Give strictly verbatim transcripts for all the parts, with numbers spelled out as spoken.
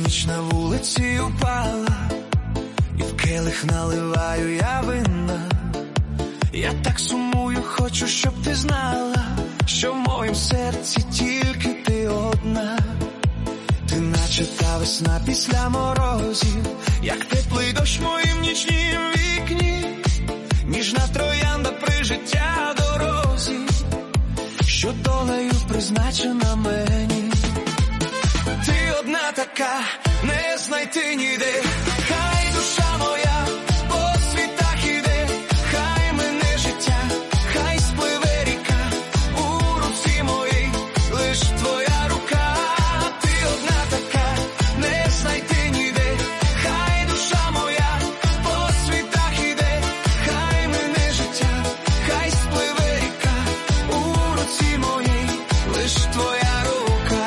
ніч на вулиці упала, і в келих наливаю я вина. Я так сумую, хочу, щоб ти знала, що в моїм серці тільки ти одна. Ти наче та весна після морозів, як теплий дощ в моїм нічнім вікні, ніжна троянда при життя дорозі, що долею призначена мені. Ти одна така, не знайти ніде, хай душа моя по світах іде, хай мене життя, хай спливе ріка, у руці моїй лиш твоя рука. Ти одна така, не знайти ніде, хай душа моя по світах іде, хай мене життя, хай спливе ріка, у руці моїй лиш твоя рука.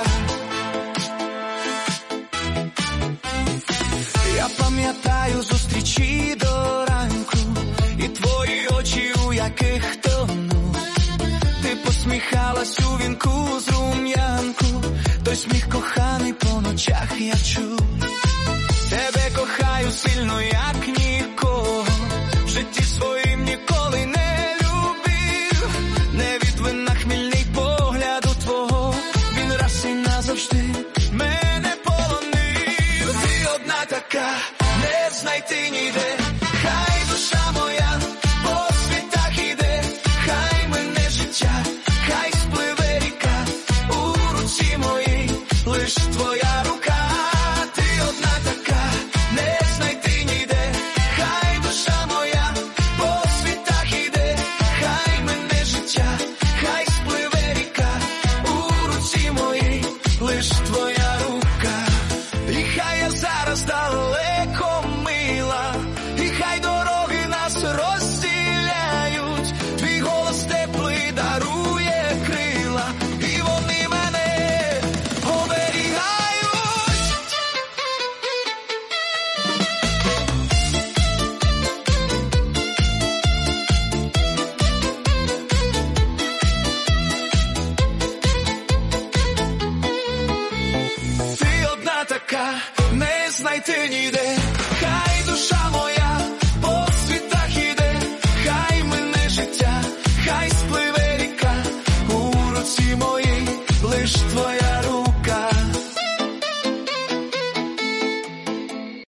Я пам'ятаю зустрічі до ранку, і твої очі, у яких тону. Ти посміхалась у вінку з рум'янку, той сміх коханий по ночах я чув. Тебе кохаю сильно, як нікого, в житті своїм ніколи не любив. Не від вина хмільний погляду твого, він раз і назавжди мене полонив. Ти одна така, не знайти ніде, хай душа моя по світах іде, хай мене життя, хай спливе ріка, у руці моїй лиш твоя рука. Ти одна така, не знайти ніде, хай душа моя по світах іде, хай мене життя, хай спливе ріка, у руці моїй лиш твоя рука. І хай я зараз далеко, мила, і хай дороги нас розділяють, твій голос теплий дарує крила, і вони мене оберігають. Ти одна така, не знайти ніде, хай душа моя